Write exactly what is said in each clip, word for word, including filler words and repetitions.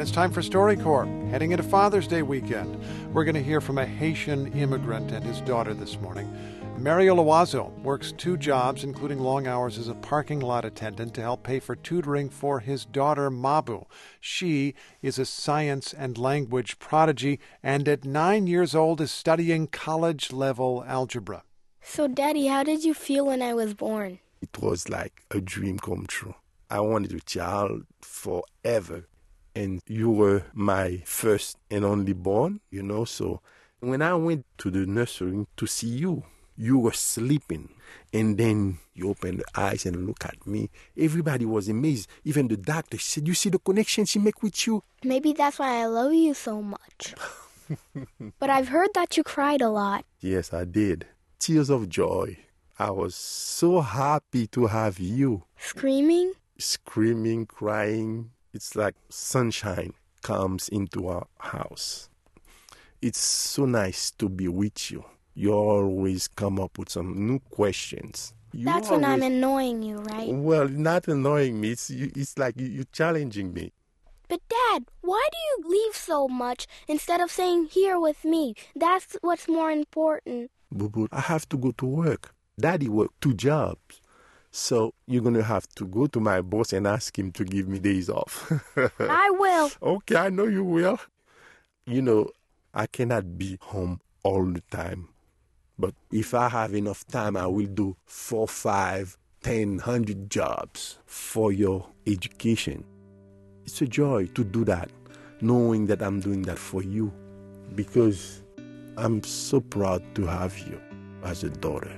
it's time for StoryCorps, heading into Father's Day weekend. We're going to hear from a Haitian immigrant and his daughter this morning. Mario Loiseau works two jobs, including long hours as a parking lot attendant, to help pay for tutoring for his daughter, Mabu. She is a science and language prodigy, and at nine years old is studying college-level algebra. So, Daddy, how did you feel when I was born? It was like a dream come true. I wanted a child forever. And you were my first and only born, you know. So when I went to the nursery to see you, you were sleeping. And then you opened the eyes and look at me. Everybody was amazed. Even the doctor said, you see the connection she make with you? Maybe that's why I love you so much. But I've heard that you cried a lot. Yes, I did. Tears of joy. I was so happy to have you. Screaming? Screaming, crying. It's like sunshine comes into our house. It's so nice to be with you. You always come up with some new questions. You That's always, when I'm annoying you, right? Well, not annoying me. It's, it's like you're challenging me. But, Dad, why do you leave so much instead of saying here with me? That's what's more important. Boo-boo, I have to go to work. Daddy worked two jobs. So you're going to have to go to my boss and ask him to give me days off. I will. Okay, I know you will. You know, I cannot be home all the time. But if I have enough time, I will do four, five, ten, hundred jobs for your education. It's a joy to do that, knowing that I'm doing that for you. Because I'm so proud to have you as a daughter.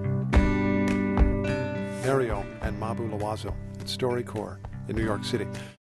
Mario and Mabu Loiseau at StoryCorps in New York City.